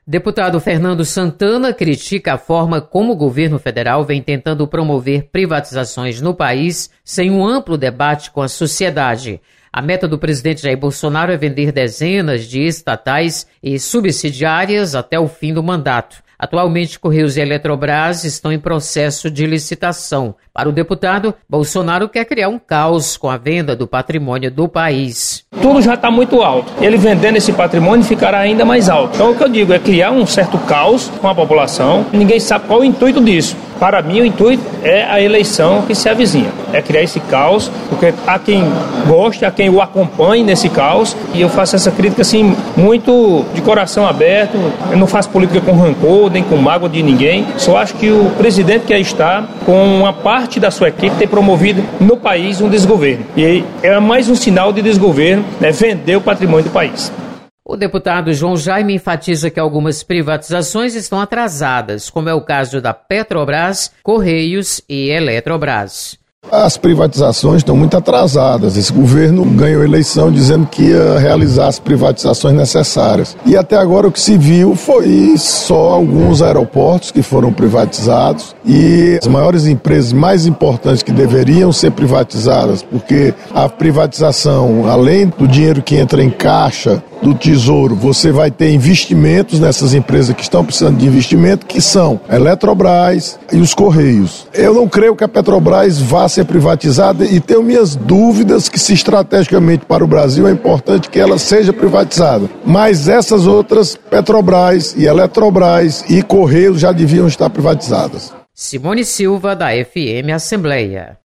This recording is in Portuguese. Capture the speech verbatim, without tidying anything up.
Deputado Fernando Santana critica a forma como o governo federal vem tentando promover privatizações no país sem um amplo debate com a sociedade. A meta do presidente Jair Bolsonaro é vender dezenas de estatais e subsidiárias até o fim do mandato. Atualmente, Correios e Eletrobras estão em processo de licitação. Para o deputado, Bolsonaro quer criar um caos com a venda do patrimônio do país. Tudo já está muito alto. Ele vendendo esse patrimônio ficará ainda mais alto. Então o que eu digo é criar um certo caos com a população. Ninguém sabe qual é o intuito disso. Para mim, o intuito é a eleição que se avizinha. É criar esse caos, porque há quem goste, há quem o acompanhe nesse caos. E eu faço essa crítica assim, muito de coração aberto. Eu não faço política com rancor, nem com mágoa de ninguém. Só acho que o presidente que aí está, com uma parte da sua equipe, tem promovido no país um desgoverno. E é mais um sinal de desgoverno, né, vender o patrimônio do país. O deputado João Jaime enfatiza que algumas privatizações estão atrasadas, como é o caso da Petrobras, Correios e Eletrobras. As privatizações estão muito atrasadas. Esse governo ganhou a eleição dizendo que ia realizar as privatizações necessárias. E até agora o que se viu foi só alguns aeroportos que foram privatizados e as maiores empresas mais importantes que deveriam ser privatizadas, porque a privatização, além do dinheiro que entra em caixa do Tesouro, você vai ter investimentos nessas empresas que estão precisando de investimento, que são a Eletrobras e os Correios. Eu não creio que a Petrobras vá ser privatizada e tenho minhas dúvidas que se estrategicamente para o Brasil é importante que ela seja privatizada. Mas essas outras, Petrobras e Eletrobras e Correios, já deviam estar privatizadas. Simone Silva, da F M Assembleia.